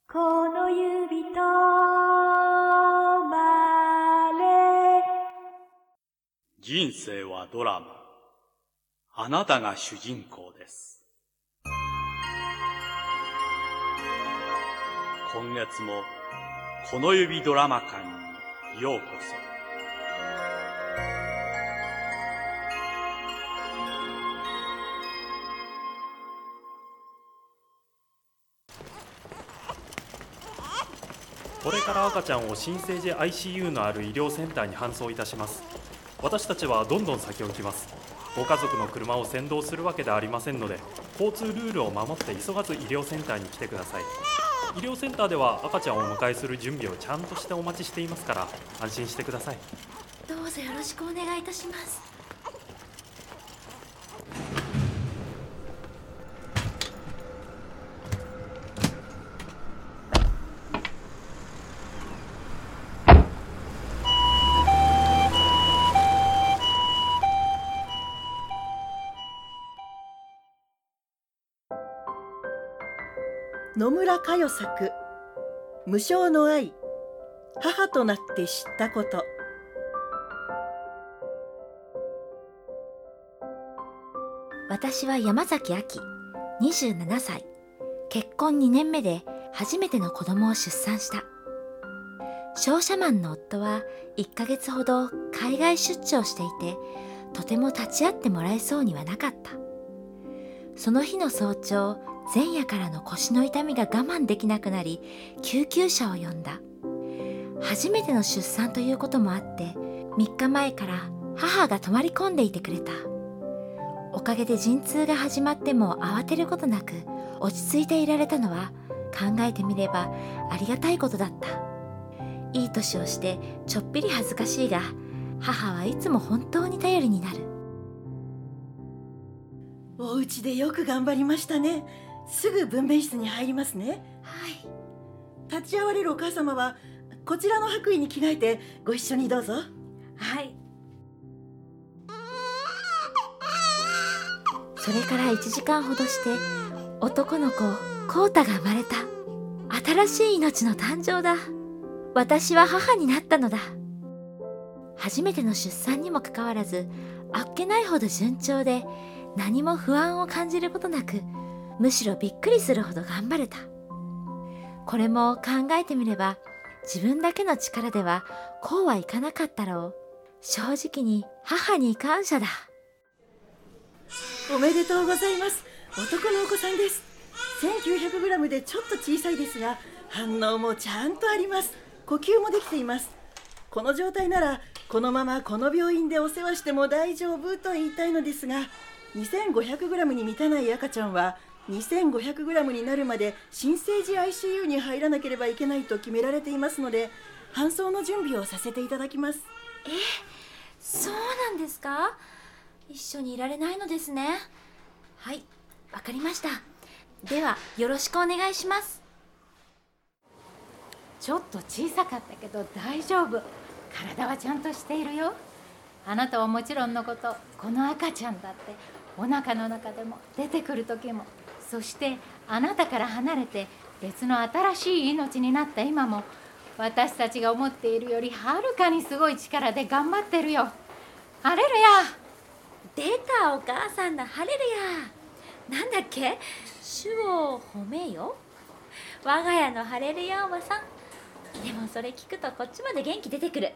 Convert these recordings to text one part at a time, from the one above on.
この指とまれ。 人生はドラマ。あなたが主人公です。今月もこの指ドラマ館にようこそ。 これから赤ちゃんを新生児 ICU のある医療センターに搬送いたします。私たちはどんどん先を行きます。ご家族の車を先導するわけではありませんので、交通ルールを守って急がず医療センターに来てください。医療センターでは赤ちゃんをお迎えする準備をちゃんとしてお待ちしていますから、安心してください。 どうぞよろしくお願いいたします。 野村佳代作無償の愛、母となって知ったこと。 私は山崎亜紀、27歳。結婚2年目で初めての子供を出産した。商社マンの夫は1ヶ月ほど海外出張していて、とても立ち会ってもらえそうにはなかった。その日の早朝、前夜からの腰の痛みが我慢できなくなり、救急車を呼んだ。初めての出産ということもあって、3日前から母が泊まり込んでいてくれた。おかげで陣痛が始まっても慌てることなく落ち着いていられたのは、考えてみればありがたいことだった。いい年をしてちょっぴり恥ずかしいが、母はいつも本当に頼りになる。 お家でよく頑張りましたね。すぐ分娩室に入りますね。 はい。 立ち会われるお母様はこちらの白衣に着替えてご一緒にどうぞ。 はい。それから1時間ほどして、男の子コウタが生まれた。新しい命の誕生だ。私は母になったのだ。初めての出産にもかかわらず、あっけないほど順調で、何も不安を感じることなく、むしろびっくりするほど頑張れた。これも考えてみれば、自分だけの力ではこうはいかなかったろう。正直に母に感謝だ。 おめでとうございます。男のお子さんです。1900g でちょっと小さいですが、反応もちゃんとあります。呼吸もできています。この状態ならこのままこの病院でお世話しても大丈夫と言いたいのですが、2500g に満たない赤ちゃんは2500g になるまで新生児 ICU に入らなければいけないと決められていますので、搬送の準備をさせていただきます。 そうなんですか？一緒にいられないのですね。はい、わかりました。ではよろしくお願いします。 ちょっと小さかったけど大丈夫。体はちゃんとしているよ。あなたはもちろんのこと、この赤ちゃんだってお腹の中でも出てくる時も、そしてあなたから離れて別の新しい命になった今も、私たちが思っているよりはるかにすごい力で頑張ってるよ。ハレルヤ。 出た、お母さんのハレルヤ。なんだっけ？主を褒めよ。我が家のハレルヤおばさん。でもそれ聞くとこっちまで元気出てくる。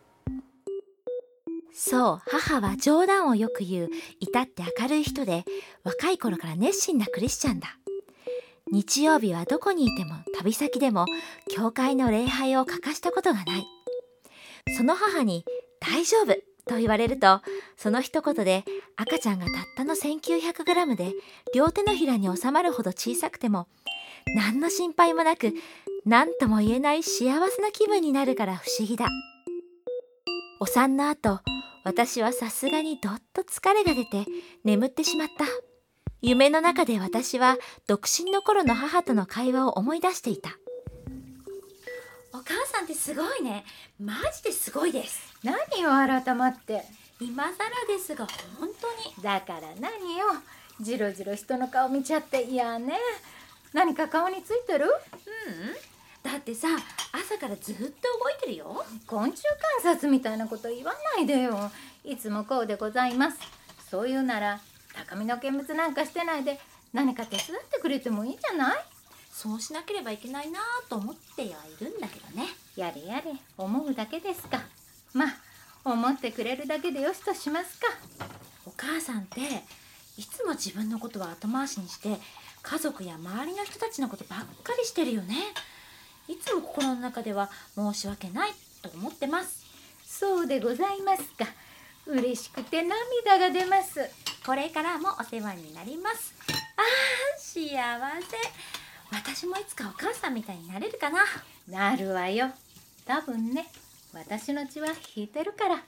そう、母は冗談をよく言う至って明るい人で、若い頃から熱心なクリスチャンだ。日曜日はどこにいても旅先でも教会の礼拝を欠かしたことがない。その母に大丈夫と言われると、その一言で赤ちゃんがたったの 1900g で両手のひらに収まるほど小さくても何の心配もなく、何とも言えない幸せな気分になるから不思議だ。お産の後、私はさすがにどっと疲れが出て眠ってしまった。夢の中で私は独身の頃の母との会話を思い出していた。お母さんってすごいね。マジですごいです。 何よ改まって。 今更ですが本当に。 だから何よ、じろじろ人の顔見ちゃって。いやね、 何か顔についてる？ だってさ、朝からずっと動いてるよ。 昆虫観察みたいなこと言わないでよ。いつもこうでございます。そういうなら高みの見物なんかしてないで何か手伝ってくれてもいいじゃない？ そうしなければいけないなと思ってはいるんだけどね。 やれやれ、思うだけですか。まあ思ってくれるだけでよしとしますか。 お母さんっていつも自分のことは後回しにして家族や周りの人たちのことばっかりしてるよね。いつも心の中では申し訳ないと思ってます。 そうでございますか。嬉しくて涙が出ます。 これからもお世話になります。幸せ。私もいつかお母さんみたいになれるかな。 なるわよ。多分ね、私の血は引いてるから。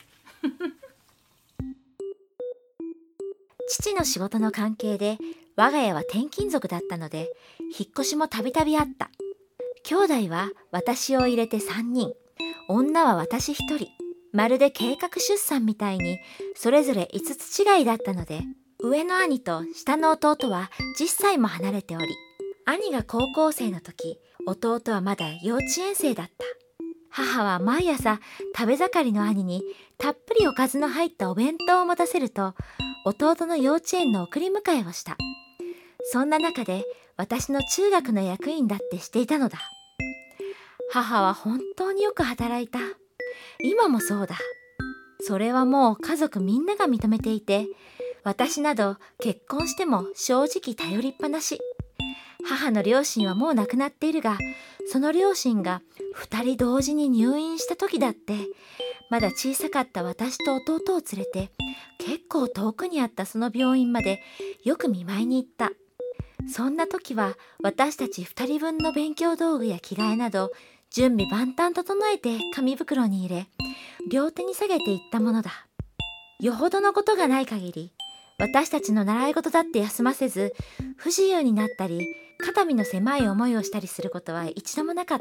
父の仕事の関係で我が家は転勤族だったので引っ越しもたびたびあった。兄弟は私を入れて3人、女は私1人。まるで計画出産みたいにそれぞれ5つ違いだったので、上の兄と下の弟は10歳も離れており、兄が高校生の時、弟はまだ幼稚園生だった。母は毎朝食べ盛りの兄にたっぷりおかずの入ったお弁当を持たせると、弟の幼稚園の送り迎えをした。そんな中で私の中学の役員だってしていたのだ。母は本当によく働いた。今もそうだ。それはもう家族みんなが認めていて、私など結婚しても正直頼りっぱなし。母の両親はもう亡くなっているが、その両親が2人同時に入院した時だって、まだ小さかった私と弟を連れて、結構遠くにあったその病院までよく見舞いに行った。そんな時は私たち2人分の勉強道具や着替えなど、準備万端整えて紙袋に入れ、両手に下げていったものだ。よほどのことがない限り、私たちの習い事だって休ませず、不自由になったり、肩身の狭い思いをしたりすることは一度もなかった。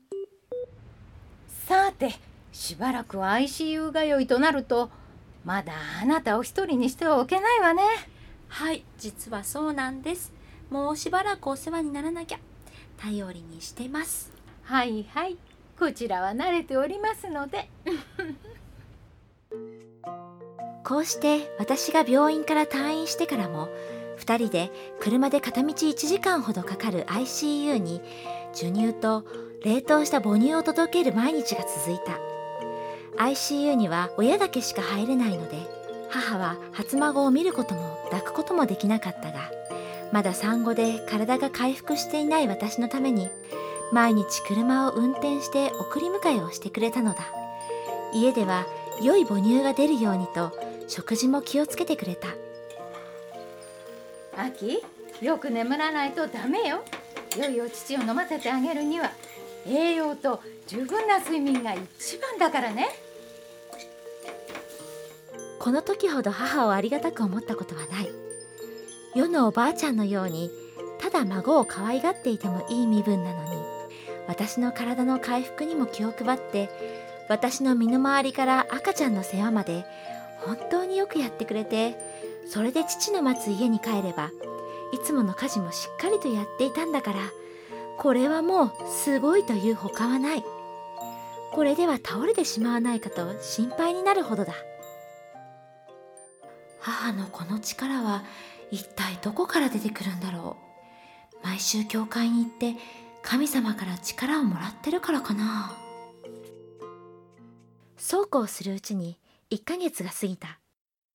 さて、しばらく ICU 通いとなると、まだあなたを一人にしてはおけないわね。 はい、実はそうなんです。もうしばらくお世話にならなきゃ。頼りにしてます。 はいはい、こちらは慣れておりますので。 こうして私が病院から退院してからも、2人で車で片道1時間ほどかかる ICU に授乳と冷凍した母乳を届ける毎日が続いた。 ICU には親だけしか入れないので、母は初孫を見ることも抱くこともできなかったが、まだ産後で体が回復していない私のために毎日車を運転して送り迎えをしてくれたのだ。家では良い母乳が出るようにと食事も気をつけてくれた。 アキ、よく眠らないとダメよ。良いお乳を飲ませてあげるには栄養と十分な睡眠が一番だからね。 この時ほど母をありがたく思ったことはない。世のおばあちゃんのようにただ孫を可愛がっていてもいい身分なのに、私の体の回復にも気を配って、私の身の回りから赤ちゃんの世話まで本当によくやってくれて、それで父の待つ家に帰ればいつもの家事もしっかりとやっていたんだから、これはもうすごいというほかはない。これでは倒れてしまわないかと心配になるほどだ。母のこの力は一体どこから出てくるんだろう。毎週教会に行って神様から力をもらってるからかな。そうこうするうちに1ヶ月が過ぎた。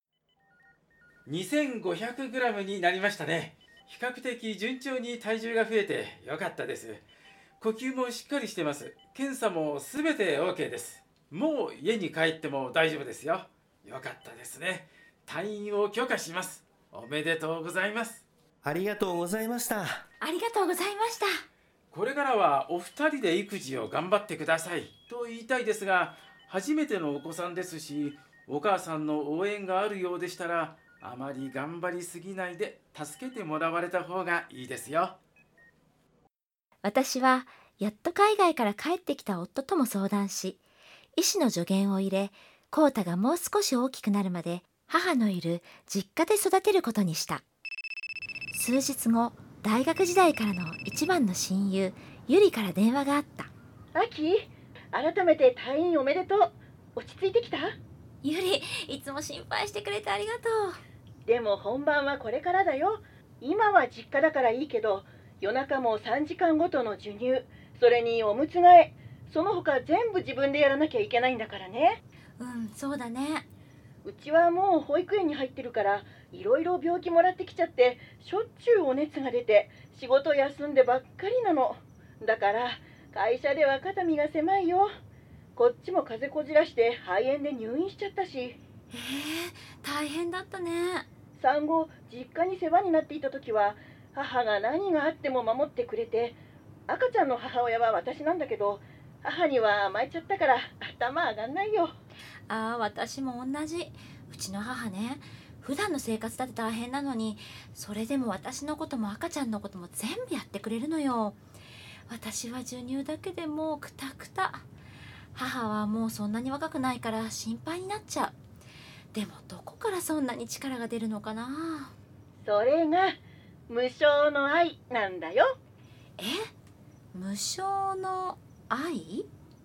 2500g になりましたね。比較的順調に体重が増えてよかったです。呼吸もしっかりしてます。検査もすべて OK です。もう家に帰っても大丈夫ですよ。よかったですね。退院を許可します。おめでとうございます。 ありがとうございました。 ありがとうございました。 これからはお二人で育児を頑張ってくださいと言いたいですが、初めてのお子さんですし、お母さんの応援があるようでしたら、あまり頑張りすぎないで助けてもらわれた方がいいですよ。 私はやっと海外から帰ってきた夫とも相談し、医師の助言を入れ、コウタがもう少し大きくなるまで母のいる実家で育てることにした。数日後、 大学時代からの一番の親友ゆりから電話があった。 アキ、改めて退院おめでとう。落ち着いてきた？ ゆり、いつも心配してくれてありがとう。 でも本番はこれからだよ。今は実家だからいいけど、夜中も3時間ごとの授乳、それにおむつ替え、その他全部自分でやらなきゃいけないんだからね。 そうだね。 うちはもう保育園に入ってるから、いろいろ病気もらってきちゃって、しょっちゅうお熱が出て、仕事休んでばっかりなの。だから会社では肩身が狭いよ。こっちも風邪こじらして肺炎で入院しちゃったし。 大変だったね。 産後実家に世話になっていた時は、母が何があっても守ってくれて、赤ちゃんの母親は私なんだけど、母には甘えちゃったから頭上がんないよ。 私も同じ。うちの母ね、普段の生活だって大変なのに、それでも私のことも赤ちゃんのことも全部やってくれるのよ。私は授乳だけでもうクタクタ。母はもうそんなに若くないから心配になっちゃう。でもどこからそんなに力が出るのかな。 それが無償の愛なんだよ。 無償の愛？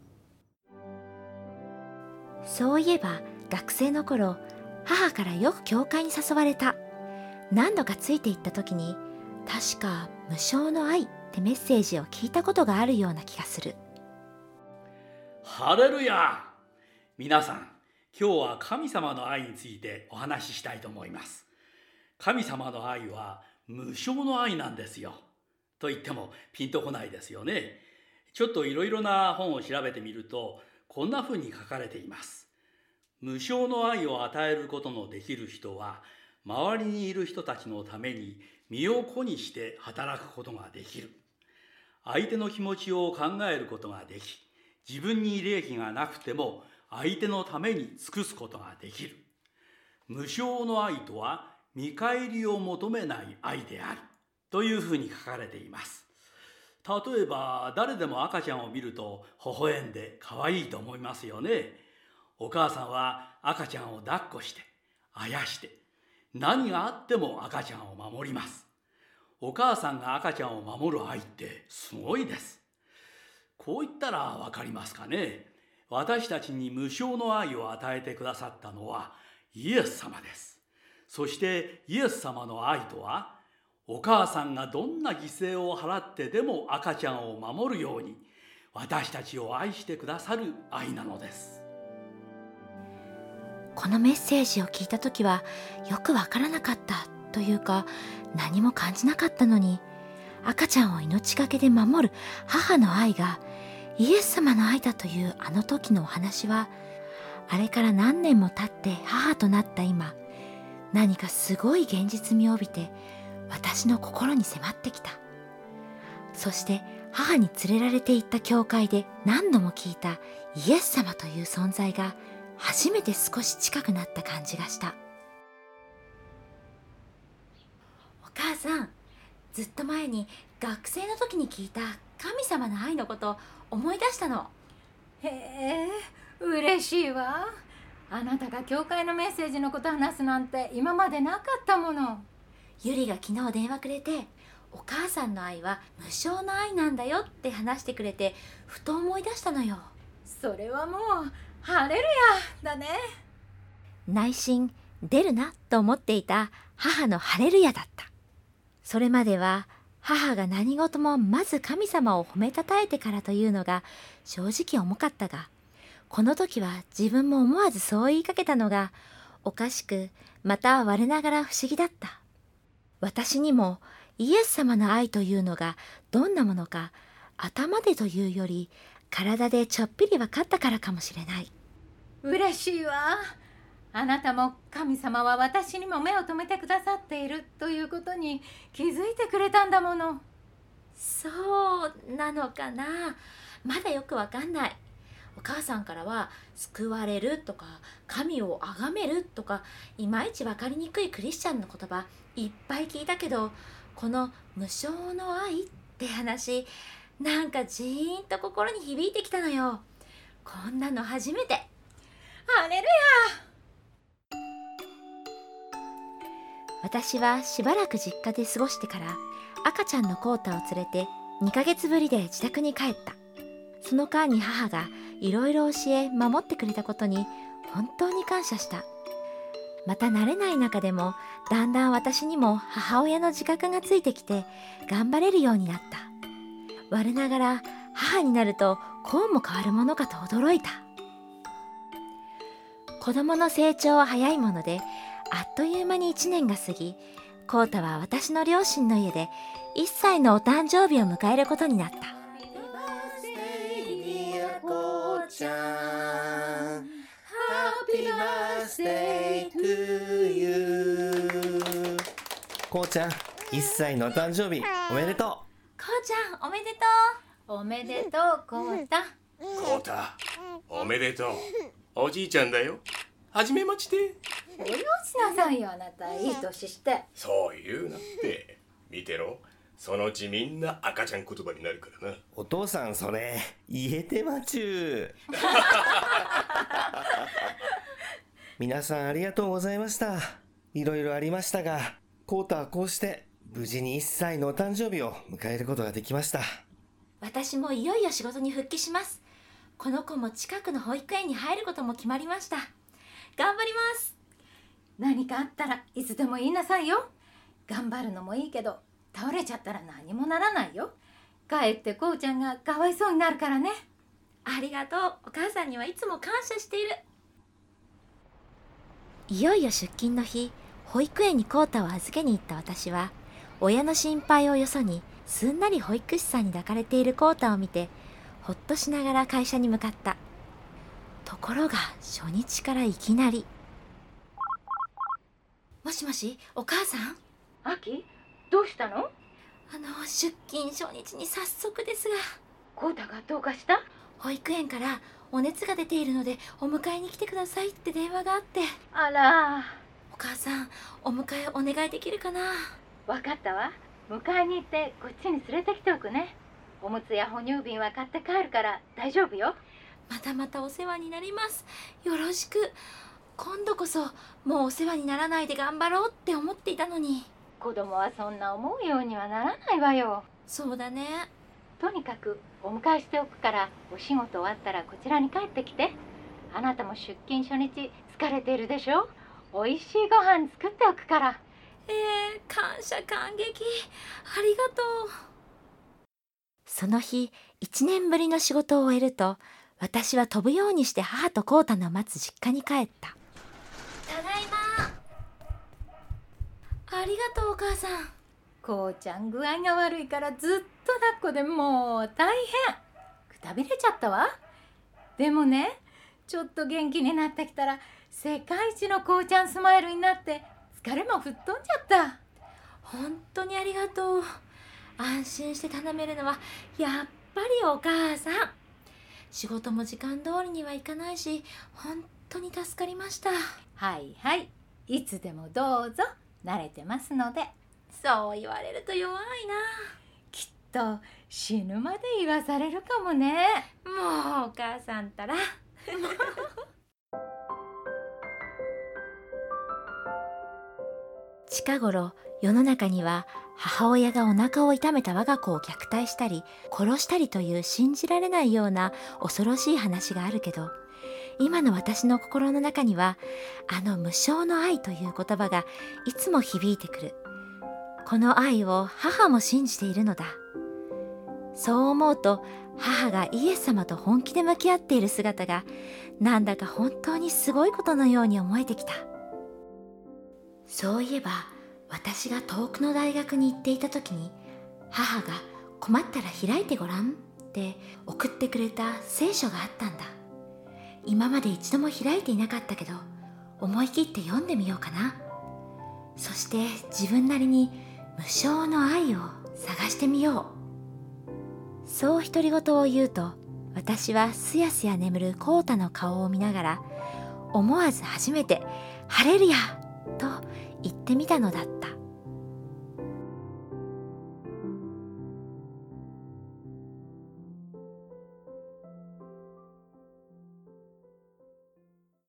そういえば学生の頃、母からよく教会に誘われた。何度かついていった時に、確か無償の愛ってメッセージを聞いたことがあるような気がする。 ハレルヤ！皆さん、今日は神様の愛についてお話ししたいと思います。神様の愛は無償の愛なんですよ。と言ってもピンとこないですよね。ちょっといろいろな本を調べてみると、こんなふうに書かれています。無償の愛を与えることのできる人は、周りにいる人たちのために身を粉にして働くことができる。相手の気持ちを考えることができ、自分に利益がなくても相手のために尽くすことができる。無償の愛とは見返りを求めない愛であるというふうに書かれています。例えば誰でも赤ちゃんを見ると微笑んで可愛いと思いますよね。お母さんは赤ちゃんを抱っこしてあやして、何があっても赤ちゃんを守ります。お母さんが赤ちゃんを守る愛ってすごいです。こう言ったらわかりますかね。私たちに無償の愛を与えてくださったのはイエス様です。そしてイエス様の愛とは、お母さんがどんな犠牲を払ってでも赤ちゃんを守るように私たちを愛してくださる愛なのです。 このメッセージを聞いた時はよくわからなかったというか、何も感じなかったのに、赤ちゃんを命がけで守る母の愛がイエス様の愛だというあの時のお話は、あれから何年も経って母となった今、何かすごい現実味を帯びて私の心に迫ってきた。そして母に連れられて行った教会で何度も聞いたイエス様という存在が初めて少し近くなった感じがした。お母さん、ずっと前に学生の時に聞いた神様の愛のこと思い出したの。 へえ、嬉しいわ。あなたが教会のメッセージのこと話すなんて今までなかったもの。 ゆりが昨日電話くれて、お母さんの愛は無償の愛なんだよって話してくれて、ふと思い出したのよ。 それはもうハレルヤだね。 内心出るなと思っていた母のハレルヤだった。それまでは母が何事もまず神様を褒めたたえてからというのが正直重かったが、この時は自分も思わずそう言いかけたのがおかしく、また我ながら不思議だった。私にもイエス様の愛というのがどんなものか頭でというより体でちょっぴり分かったからかもしれない。 嬉しいわ。あなたも神様は私にも目を留めてくださっているということに気づいてくれたんだもの。 そうなのかな。まだよくわかんない。お母さんからは救われるとか神を崇めるとか、いまいちわかりにくいクリスチャンの言葉いっぱい聞いたけど、この無償の愛って話、なんかジーンと心に響いてきたのよ。こんなの初めて。 ハレルヤ。 私はしばらく実家で過ごしてから、 赤ちゃんのコウタを連れて2ヶ月ぶりで自宅に帰った。その間に母がいろいろ教え守ってくれたことに本当に感謝した。また慣れない中でもだんだん私にも母親の自覚がついてきて頑張れるようになった。我ながら母になるとこうも変わるものかと驚いた。子供の成長は早いものであっという間に1年が過ぎ、コウタは私の両親の家で1歳のお誕生日を迎えることになった。 こうちゃん、1歳のお誕生日おめでとう。 こうちゃんおめでとう。 おめでとう、コウタ。 コウタ、おめでとう。おじいちゃんだよ。はじめまして。 ご用しなさいよ、あなた。いい年して。 そう言うなって。見てろ、そのうちみんな赤ちゃん言葉になるからな。 お父さん、それ言えてまちゅー。皆さんありがとうございました。いろいろありましたが、コウタはこうして無事に1歳のお誕生日を迎えることができました。 私もいよいよ仕事に復帰します。この子も近くの保育園に入ることも決まりました。頑張ります。 何かあったらいつでも言いなさいよ。頑張るのもいいけど倒れちゃったら何もならないよ。かえってこうちゃんがかわいそうになるからね。 ありがとう。お母さんにはいつも感謝している。いよいよ出勤の日、保育園にコウタを預けに行った私は、親の心配をよそにすんなり保育士さんに抱かれているコウタを見てほっとしながら会社に向かった。ところが初日からいきなり。もしもし、お母さん？ アキ、どうしたの？ 出勤初日に早速ですが、 コウタがどうかした？ 保育園からお熱が出ているのでお迎えに来てくださいって電話があって。 あら。 お母さん、お迎えお願いできるかな？ わかったわ。迎えに行ってこっちに連れてきておくね。おむつや哺乳瓶は買って帰るから大丈夫よ。 またまたお世話になります。よろしく。今度こそもうお世話にならないで頑張ろうって思っていたのに。 子供はそんな思うようにはならないわよ。 そうだね。 とにかくお迎えしておくから、お仕事終わったらこちらに帰ってきて。あなたも出勤初日疲れているでしょ。おいしいご飯作っておくから。 感謝感激。ありがとう。その日、1年ぶりの仕事を終えると、私は飛ぶようにして母とコウタの待つ実家に帰った。ただいま。ありがとうお母さん。 こうちゃん具合が悪いからずっと抱っこでもう大変。くたびれちゃったわ。でもね、ちょっと元気になってきたら世界一のこうちゃんスマイルになって疲れも吹っ飛んじゃった。 本当にありがとう。安心して頼めるのはやっぱりお母さん。仕事も時間通りにはいかないし、本当に助かりました。 はいはい、いつでもどうぞ。慣れてますので。 そう言われると弱いな。 きっと死ぬまで言わされるかもね。 もうお母さんたら。近頃、世の中には母親がお腹を痛めた我が子を虐待したり殺したりという信じられないような恐ろしい話があるけど、今の私の心の中には無償の愛という言葉がいつも響いてくる。この愛を母も信じているのだ。そう思うと、母がイエス様と本気で向き合っている姿がなんだか本当にすごいことのように思えてきた。そういえば、私が遠くの大学に行っていた時に、母が困ったら開いてごらんって送ってくれた聖書があったんだ。今まで一度も開いていなかったけど、思い切って読んでみようかな。そして自分なりに無償の愛を探してみよう。そう独り言を言うと、私はすやすや眠るコウタの顔を見ながら、思わず初めてハレルヤと言ってみたのだった。